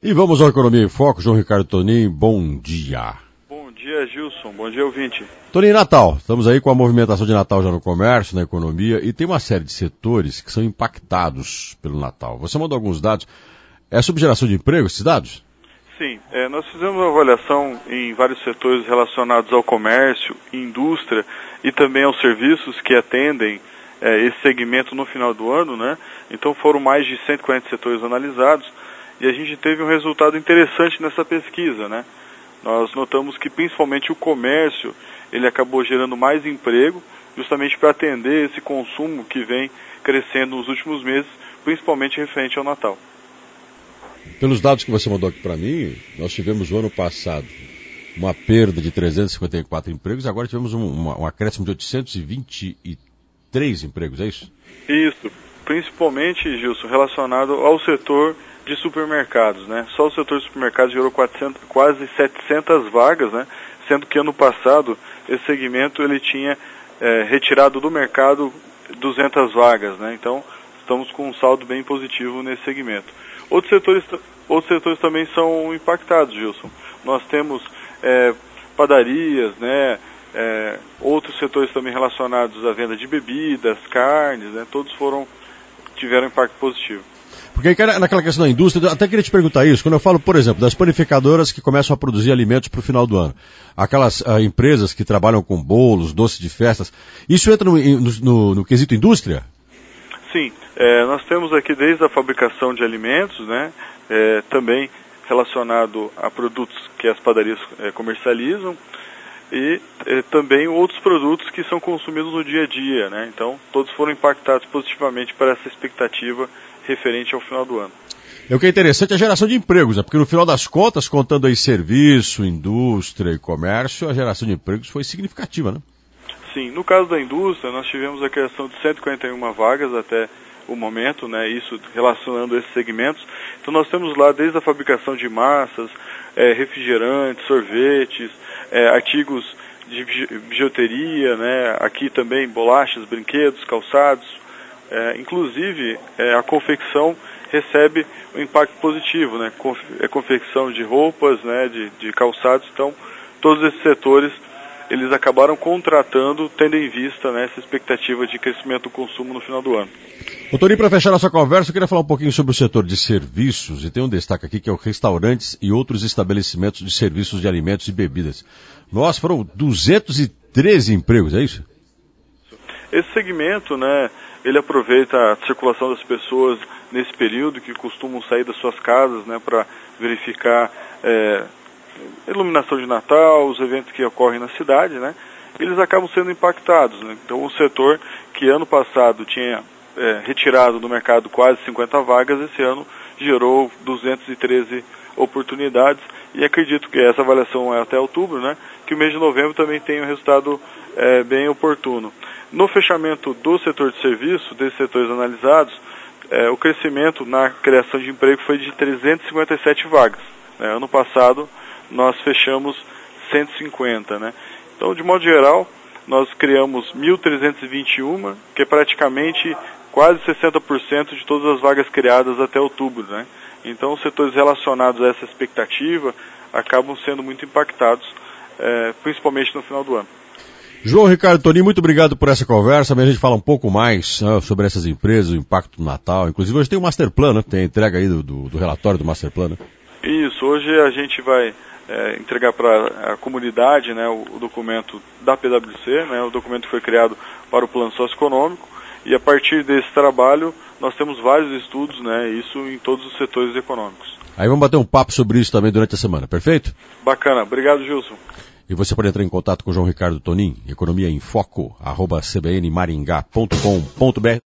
E vamos ao Economia em Foco. João Ricardo Tonin, bom dia. Bom dia, Gilson. Bom dia, ouvinte. Tonin, Natal. Estamos aí com a movimentação de Natal já no comércio, na economia, e tem uma série de setores que são impactados pelo Natal. Você mandou alguns dados. É sobre geração de emprego esses dados? Sim, nós fizemos uma avaliação em vários setores relacionados ao comércio, indústria e também aos serviços que atendem esse segmento no final do ano, né? Então foram mais de 140 setores analisados e a gente teve um resultado interessante nessa pesquisa, né? Nós notamos que principalmente o comércio, ele acabou gerando mais emprego justamente para atender esse consumo que vem crescendo nos últimos meses, principalmente referente ao Natal. Pelos dados que você mandou aqui para mim, nós tivemos o ano passado uma perda de 354 empregos, agora tivemos um acréscimo de 823 empregos, é isso? Isso, principalmente, Gilson, relacionado ao setor de supermercados, né? Só o setor de supermercados gerou quase 700 vagas, né? Sendo que ano passado esse segmento ele tinha retirado do mercado 200 vagas, né? Então estamos com um saldo bem positivo nesse segmento. Outros setores também são impactados, Gilson. Nós temos padarias, né? Outros setores também relacionados à venda de bebidas, carnes, né? Todos tiveram impacto positivo. Porque aí, naquela questão da indústria, eu até queria te perguntar isso, quando eu falo, por exemplo, das panificadoras que começam a produzir alimentos para o final do ano, aquelas empresas que trabalham com bolos, doces de festas, isso entra no quesito indústria? Sim, nós temos aqui desde a fabricação de alimentos, né, também relacionado a produtos que as padarias comercializam e também outros produtos que são consumidos no dia a dia, né, então todos foram impactados positivamente para essa expectativa referente ao final do ano. O que é interessante é a geração de empregos, né, porque no final das contas, contando aí serviço, indústria e comércio, a geração de empregos foi significativa, né? Sim, no caso da indústria, nós tivemos a criação de 141 vagas até o momento, né, isso relacionando esses segmentos. Então nós temos lá desde a fabricação de massas, refrigerantes, sorvetes, artigos de bijuteria, né, aqui também bolachas, brinquedos, calçados, inclusive a confecção recebe um impacto positivo, né, confecção de roupas, né, de calçados. Então todos esses setores eles acabaram contratando, tendo em vista, né, essa expectativa de crescimento do consumo no final do ano. Doutor, para fechar nossa conversa, eu queria falar um pouquinho sobre o setor de serviços, e tem um destaque aqui que é o restaurantes e outros estabelecimentos de serviços de alimentos e bebidas. Nossa, foram 213 empregos, é isso? Esse segmento, né, ele aproveita a circulação das pessoas nesse período que costumam sair das suas casas, né, para verificar iluminação de Natal, os eventos que ocorrem na cidade, né, eles acabam sendo impactados, né? Então o setor que ano passado tinha retirado do mercado quase 50 vagas, esse ano gerou 213 oportunidades e acredito que essa avaliação é até outubro, né, que o mês de novembro também tem um resultado bem oportuno. No fechamento do setor de serviço, desses setores analisados, o crescimento na criação de emprego foi de 357 vagas, né? Ano passado nós fechamos 150, né? Então, de modo geral, nós criamos 1.321, que é praticamente quase 60% de todas as vagas criadas até outubro, né? Então, os setores relacionados a essa expectativa acabam sendo muito impactados, principalmente no final do ano. João Ricardo Tonin, muito obrigado por essa conversa. A gente fala um pouco mais sobre essas empresas, o impacto do Natal. Inclusive, hoje tem o Master Plan, né? Tem a entrega aí do relatório do Master Plan, né? Isso, hoje a gente vai entregar para a comunidade, né, o documento da PwC, né, o documento que foi criado para o plano socioeconômico, e a partir desse trabalho nós temos vários estudos, né, isso em todos os setores econômicos. Aí vamos bater um papo sobre isso também durante a semana, perfeito? Bacana, obrigado, Gilson. E você pode entrar em contato com o João Ricardo Tonin, economia em foco, @cbnmaringá.com.br.